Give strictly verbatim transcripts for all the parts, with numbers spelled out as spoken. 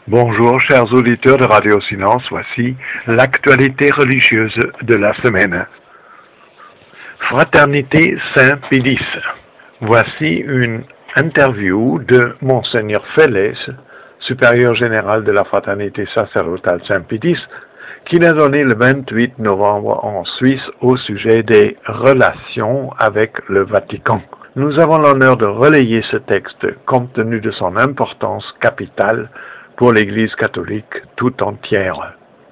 Bonjour chers auditeurs de Radio Silence, voici l'actualité religieuse de la semaine. Fraternité Saint-Pédis. Voici une interview de Monseigneur Fellès, supérieur général de la Fraternité sacerdotale Saint-Pédis, qu'il a donné le vingt-huit novembre en Suisse au sujet des relations avec le Vatican. Nous avons l'honneur de relayer ce texte compte tenu de son importance capitale pour l'Église catholique tout entière.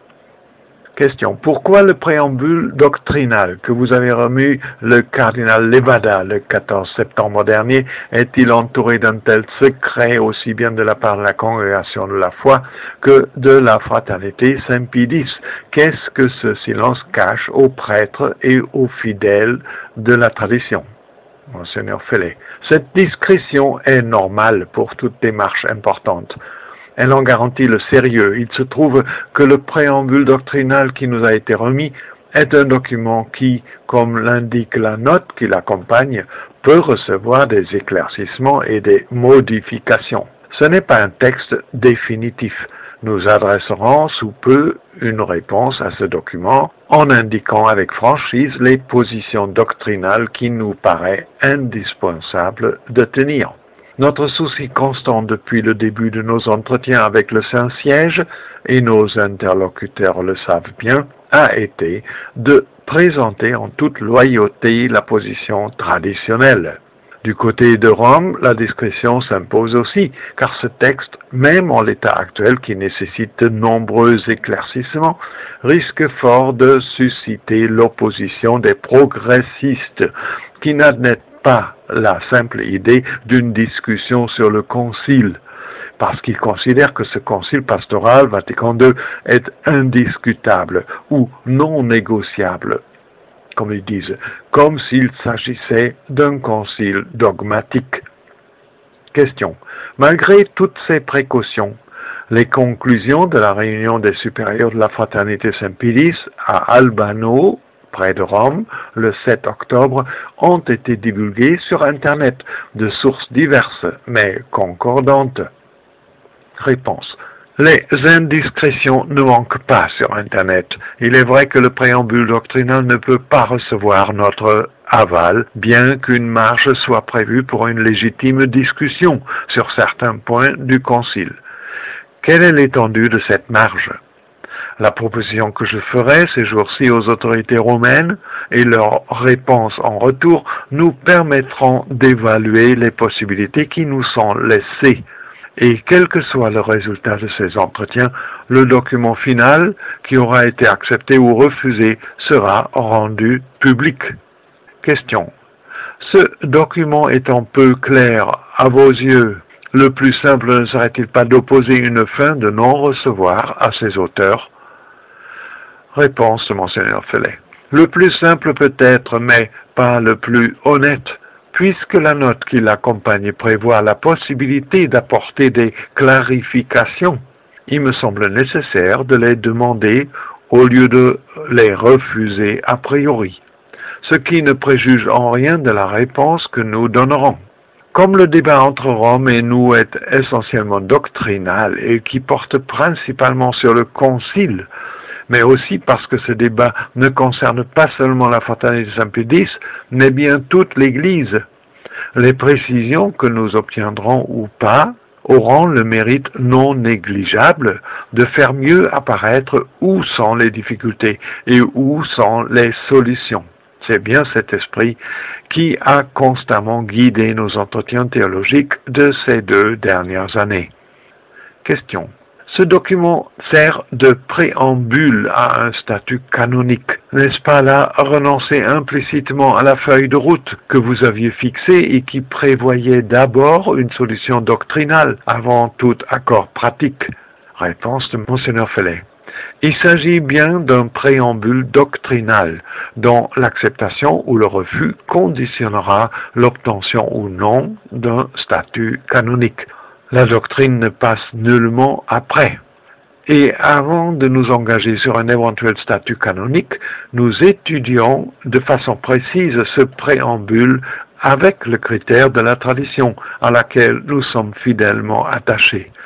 Question. Pourquoi le préambule doctrinal que vous avez remis le cardinal Levada le quatorze septembre dernier est-il entouré d'un tel secret aussi bien de la part de la congrégation de la foi que de la fraternité Saint-Pédis? Qu'est-ce que ce silence cache aux prêtres et aux fidèles de la tradition? Monseigneur Fellès. Cette discrétion est normale pour toute démarche importante. Elle en garantit le sérieux. Il se trouve que le préambule doctrinal qui nous a été remis est un document qui, comme l'indique la note qui l'accompagne, peut recevoir des éclaircissements et des modifications. Ce n'est pas un texte définitif. Nous adresserons sous peu une réponse à ce document en indiquant avec franchise les positions doctrinales qui nous paraît indispensable de tenir. Notre souci constant depuis le début de nos entretiens avec le Saint-Siège, et nos interlocuteurs le savent bien, a été de présenter en toute loyauté la position traditionnelle. Du côté de Rome, la discrétion s'impose aussi, car ce texte, même en l'état actuel qui nécessite de nombreux éclaircissements, risque fort de susciter l'opposition des progressistes qui n'admettent pas la simple idée d'une discussion sur le concile, parce qu'ils considèrent que ce concile pastoral Vatican deux est indiscutable ou non négociable, comme ils disent, comme s'il s'agissait d'un concile dogmatique. Question. Malgré toutes ces précautions, les conclusions de la réunion des supérieurs de la Fraternité Saint-Pédis à Albano, près de Rome, le sept octobre, ont été divulguées sur Internet de sources diverses, mais concordantes. Réponse. Les indiscrétions ne manquent pas sur Internet. Il est vrai que le préambule doctrinal ne peut pas recevoir notre aval, bien qu'une marge soit prévue pour une légitime discussion sur certains points du concile. Quelle est l'étendue de cette marge? La proposition que je ferai ces jours-ci aux autorités romaines et leurs réponses en retour nous permettront d'évaluer les possibilités qui nous sont laissées. Et quel que soit le résultat de ces entretiens, le document final qui aura été accepté ou refusé sera rendu public. Question. Ce document étant peu clair à vos yeux, le plus simple ne serait-il pas d'opposer une fin de non-recevoir à ses auteurs? Réponse de Monseigneur Fellès. Le plus simple peut-être, mais pas le plus honnête, puisque la note qui l'accompagne prévoit la possibilité d'apporter des clarifications. Il me semble nécessaire de les demander au lieu de les refuser a priori, ce qui ne préjuge en rien de la réponse que nous donnerons. Comme le débat entre Rome et nous est essentiellement doctrinal et qui porte principalement sur le concile, mais aussi parce que ce débat ne concerne pas seulement la Fraternité Saint-Pédis, mais bien toute l'Église. Les précisions que nous obtiendrons ou pas auront le mérite non négligeable de faire mieux apparaître où sont les difficultés et où sont les solutions. C'est bien cet esprit qui a constamment guidé nos entretiens théologiques de ces deux dernières années. Question. Ce document sert de préambule à un statut canonique. N'est-ce pas là renoncer implicitement à la feuille de route que vous aviez fixée et qui prévoyait d'abord une solution doctrinale avant tout accord pratique? Réponse de Monseigneur Fellès. Il s'agit bien d'un préambule doctrinal dont l'acceptation ou le refus conditionnera l'obtention ou non d'un statut canonique. La doctrine ne passe nullement après. Et avant de nous engager sur un éventuel statut canonique, nous étudions de façon précise ce préambule avec le critère de la tradition à laquelle nous sommes fidèlement attachés.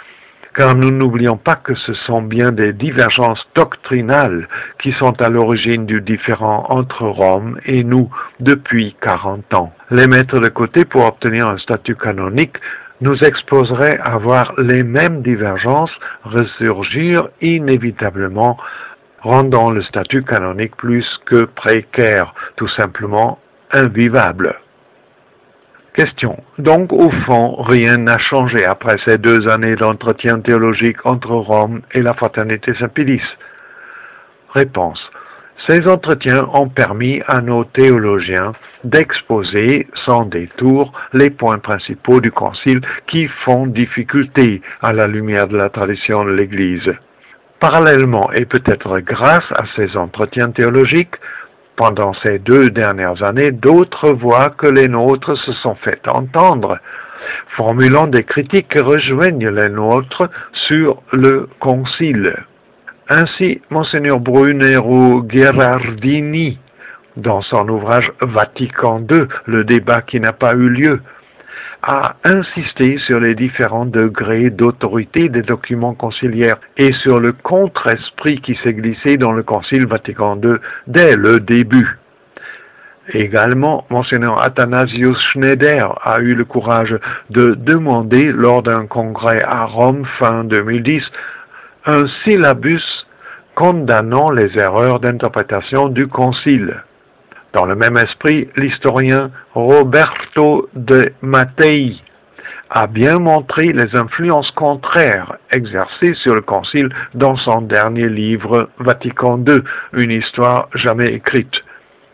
car nous n'oublions pas que ce sont bien des divergences doctrinales qui sont à l'origine du différend entre Rome et nous depuis quarante ans. Les mettre de côté pour obtenir un statut canonique nous exposerait à voir les mêmes divergences ressurgir inévitablement, rendant le statut canonique plus que précaire, tout simplement invivable. Question. Donc, au fond, rien n'a changé après ces deux années d'entretien théologique entre Rome et la Fraternité Saint-Pédis. Réponse. Ces entretiens ont permis à nos théologiens d'exposer sans détour les points principaux du Concile qui font difficulté à la lumière de la tradition de l'Église. Parallèlement, et peut-être grâce à ces entretiens théologiques, pendant ces deux dernières années, d'autres voix que les nôtres se sont fait entendre, formulant des critiques qui rejoignent les nôtres sur le Concile. Ainsi, Monseigneur Brunero Gherardini, dans son ouvrage Vatican deux, le débat qui n'a pas eu lieu, a insisté sur les différents degrés d'autorité des documents conciliaires et sur le contre-esprit qui s'est glissé dans le Concile Vatican deux dès le début. Également, Monseigneur Athanasius Schneider a eu le courage de demander lors d'un congrès à Rome fin deux mille dix un syllabus condamnant les erreurs d'interprétation du Concile. Dans le même esprit, l'historien Roberto de Mattei a bien montré les influences contraires exercées sur le Concile dans son dernier livre Vatican deux, une histoire jamais écrite.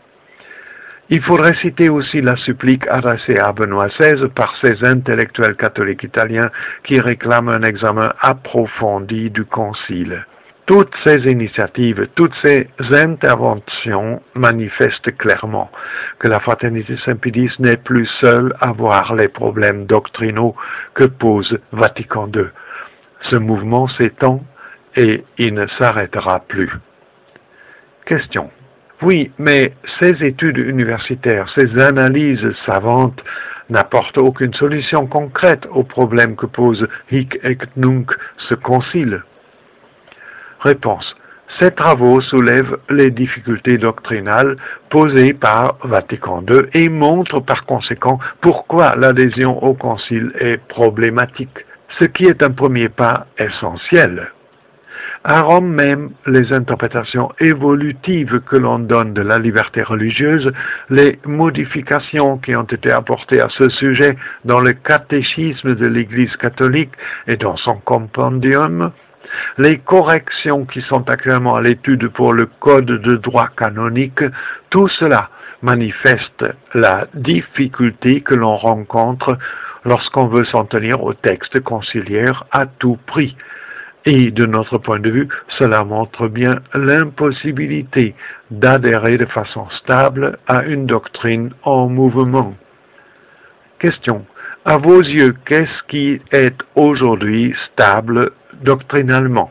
Il faudrait citer aussi la supplique adressée à Benoît seize par ces intellectuels catholiques italiens qui réclament un examen approfondi du Concile. Toutes ces initiatives, toutes ces interventions manifestent clairement que la Fraternité Saint-Pédis n'est plus seule à voir les problèmes doctrinaux que pose Vatican deux. Ce mouvement s'étend et il ne s'arrêtera plus. Question. Oui, mais ces études universitaires, ces analyses savantes n'apportent aucune solution concrète aux problèmes que pose Hic et Nunc ce concile. Réponse. Ces travaux soulèvent les difficultés doctrinales posées par Vatican deux et montrent par conséquent pourquoi l'adhésion au concile est problématique, ce qui est un premier pas essentiel. À Rome même, les interprétations évolutives que l'on donne de la liberté religieuse, les modifications qui ont été apportées à ce sujet dans le catéchisme de l'Église catholique et dans son compendium, les corrections qui sont actuellement à l'étude pour le Code de droit canonique, tout cela manifeste la difficulté que l'on rencontre lorsqu'on veut s'en tenir au texte conciliaire à tout prix. Et de notre point de vue, cela montre bien l'impossibilité d'adhérer de façon stable à une doctrine en mouvement. Question. À vos yeux, qu'est-ce qui est aujourd'hui stable doctrinalement?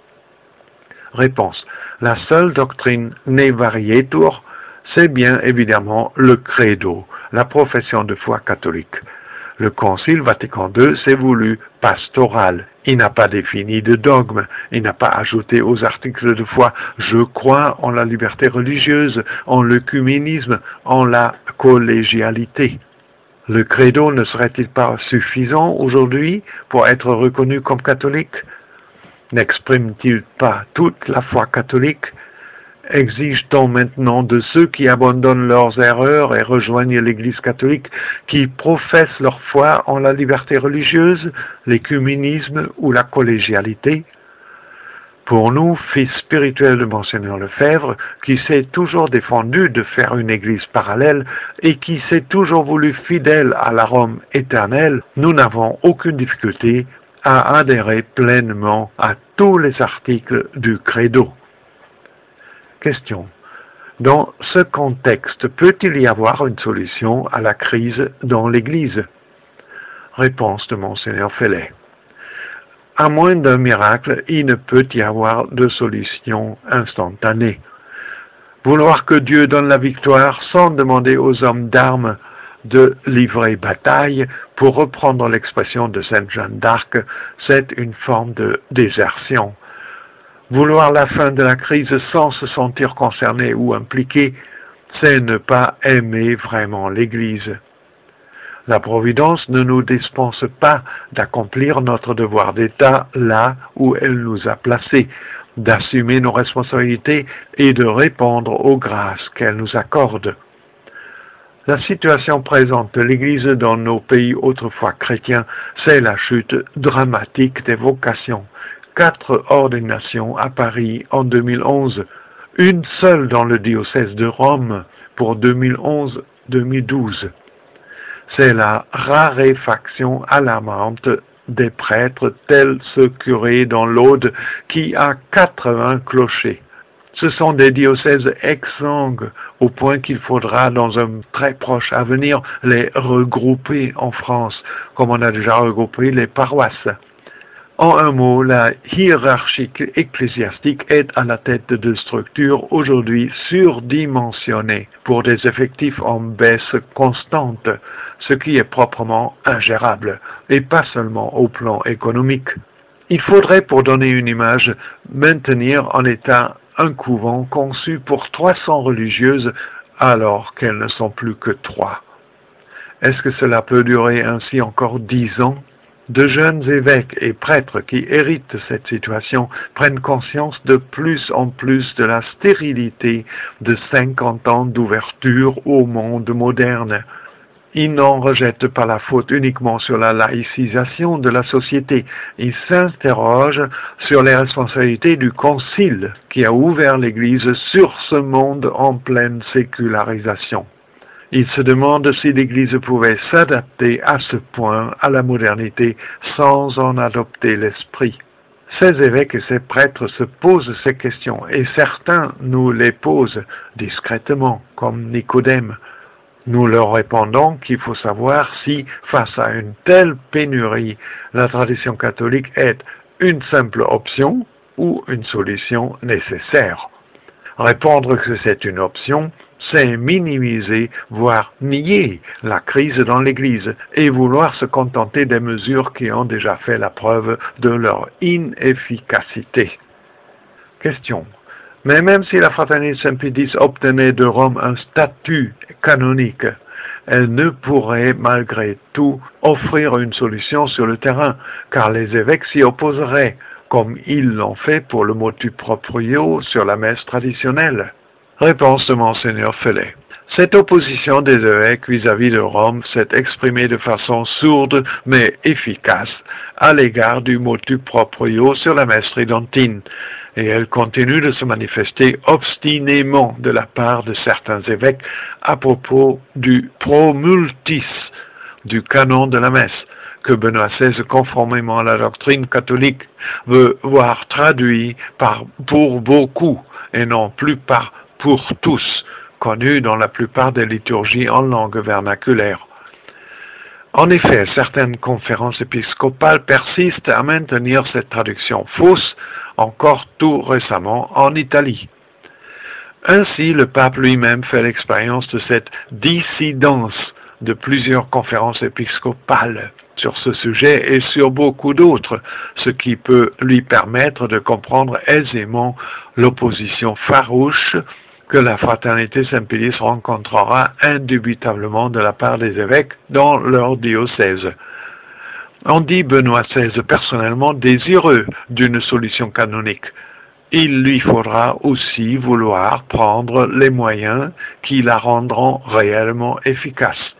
Réponse. La seule doctrine ne varietur, c'est bien évidemment le credo, la profession de foi catholique. Le Concile Vatican deux s'est voulu pastoral. Il n'a pas défini de dogme. Il n'a pas ajouté aux articles de foi « Je crois en la liberté religieuse, en l'œcuménisme, en la collégialité ». Le credo ne serait-il pas suffisant aujourd'hui pour être reconnu comme catholique? N'exprime-t-il pas toute la foi catholique? Exige-t-on maintenant de ceux qui abandonnent leurs erreurs et rejoignent l'Église catholique, qui professent leur foi en la liberté religieuse, l'œcuménisme ou la collégialité? Pour nous, fils spirituels de Monseigneur Lefebvre, qui s'est toujours défendu de faire une Église parallèle et qui s'est toujours voulu fidèle à la Rome éternelle, nous n'avons aucune difficulté à adhérer pleinement à tous les articles du credo. Question. Dans ce contexte, peut-il y avoir une solution à la crise dans l'Église? Réponse de Monseigneur Fellet. À moins d'un miracle, il ne peut y avoir de solution instantanée. Vouloir que Dieu donne la victoire sans demander aux hommes d'armes de livrer bataille. Pour reprendre l'expression de Sainte Jeanne d'Arc, c'est une forme de désertion. Vouloir la fin de la crise sans se sentir concerné ou impliqué, c'est ne pas aimer vraiment l'Église. La Providence ne nous dispense pas d'accomplir notre devoir d'État là où elle nous a placés, d'assumer nos responsabilités et de répondre aux grâces qu'elle nous accorde. La situation présente de l'Église dans nos pays autrefois chrétiens, c'est la chute dramatique des vocations. Quatre ordinations à Paris en deux mille onze, une seule dans le diocèse de Rome pour deux mille onze deux mille douze. C'est la raréfaction alarmante des prêtres tels ce curé dans l'Aude qui a quatre-vingts clochers. Ce sont des diocèses exsangues au point qu'il faudra dans un très proche avenir les regrouper en France, comme on a déjà regroupé les paroisses. En un mot, la hiérarchie ecclésiastique est à la tête de deux structures aujourd'hui surdimensionnées pour des effectifs en baisse constante, ce qui est proprement ingérable, et pas seulement au plan économique. Il faudrait, pour donner une image, maintenir en état un couvent conçu pour trois cents religieuses alors qu'elles ne sont plus que trois. Est-ce que cela peut durer ainsi encore dix ans ? De jeunes évêques et prêtres qui héritent cette situation prennent conscience de plus en plus de la stérilité de cinquante ans d'ouverture au monde moderne. Ils n'en rejettent pas la faute uniquement sur la laïcisation de la société. Ils s'interrogent sur les responsabilités du Concile qui a ouvert l'Église sur ce monde en pleine sécularisation. Il se demande si l'Église pouvait s'adapter à ce point à la modernité sans en adopter l'esprit. Ces évêques et ces prêtres se posent ces questions et certains nous les posent discrètement, comme Nicodème. Nous leur répondons qu'il faut savoir si, face à une telle pénurie, la tradition catholique est une simple option ou une solution nécessaire. Répondre que c'est une option, c'est minimiser, voire nier la crise dans l'Église et vouloir se contenter des mesures qui ont déjà fait la preuve de leur inefficacité. Question. Mais même si la Fraternité Saint-Pédis obtenait de Rome un statut canonique, elle ne pourrait malgré tout offrir une solution sur le terrain, car les évêques s'y opposeraient, comme ils l'ont fait pour le motu proprio sur la messe traditionnelle. Réponse de Monseigneur Fellet. Cette opposition des évêques vis-à-vis de Rome s'est exprimée de façon sourde mais efficace à l'égard du motu proprio sur la messe tridentine, et elle continue de se manifester obstinément de la part de certains évêques à propos du promultis, du canon de la messe, que Benoît seize, conformément à la doctrine catholique, veut voir traduit par « pour beaucoup » et non plus par « pour tous », connu dans la plupart des liturgies en langue vernaculaire. En effet, certaines conférences épiscopales persistent à maintenir cette traduction fausse, encore tout récemment en Italie. Ainsi, le pape lui-même fait l'expérience de cette dissidence de plusieurs conférences épiscopales sur ce sujet et sur beaucoup d'autres, ce qui peut lui permettre de comprendre aisément l'opposition farouche que la Fraternité Saint-Pédis rencontrera indubitablement de la part des évêques dans leur diocèse. On dit Benoît seize personnellement désireux d'une solution canonique. Il lui faudra aussi vouloir prendre les moyens qui la rendront réellement efficace.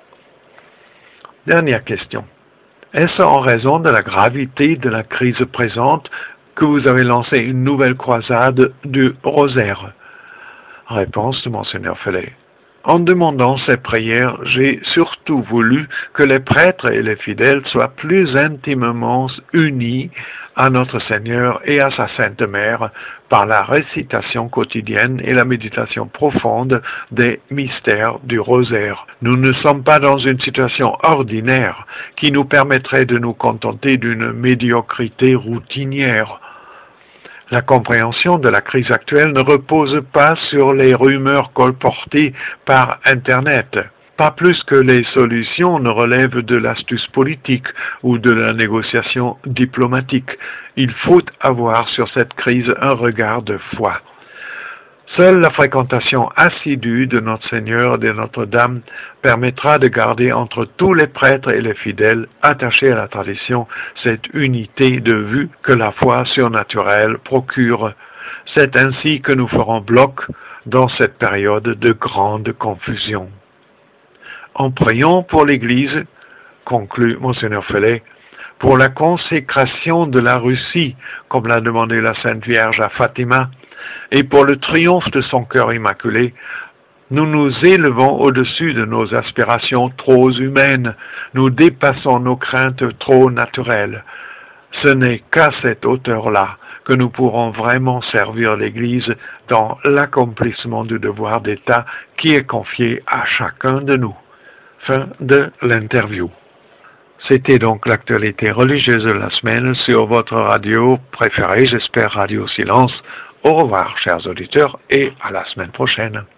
Dernière question. Est-ce en raison de la gravité de la crise présente que vous avez lancé une nouvelle croisade du rosaire? Réponse de Monseigneur Fellet. En demandant ces prières, j'ai surtout voulu que les prêtres et les fidèles soient plus intimement unis à notre Seigneur et à sa Sainte Mère par la récitation quotidienne et la méditation profonde des mystères du rosaire. Nous ne sommes pas dans une situation ordinaire qui nous permettrait de nous contenter d'une médiocrité routinière. La compréhension de la crise actuelle ne repose pas sur les rumeurs colportées par Internet. pas plus que les solutions ne relèvent de l'astuce politique ou de la négociation diplomatique. Il faut avoir sur cette crise un regard de foi. Seule la fréquentation assidue de notre Seigneur et de Notre-Dame permettra de garder entre tous les prêtres et les fidèles attachés à la tradition cette unité de vue que la foi surnaturelle procure. C'est ainsi que nous ferons bloc dans cette période de grande confusion. En priant pour l'Église, conclut Monseigneur Fellet, pour la consécration de la Russie, comme l'a demandé la Sainte Vierge à Fatima, et pour le triomphe de son cœur immaculé, nous nous élevons au-dessus de nos aspirations trop humaines, nous dépassons nos craintes trop naturelles. Ce n'est qu'à cette hauteur-là que nous pourrons vraiment servir l'Église dans l'accomplissement du devoir d'État qui est confié à chacun de nous. Fin de l'interview. C'était donc l'actualité religieuse de la semaine sur votre radio préférée, j'espère Radio Silence. Au revoir, chers auditeurs, et à la semaine prochaine.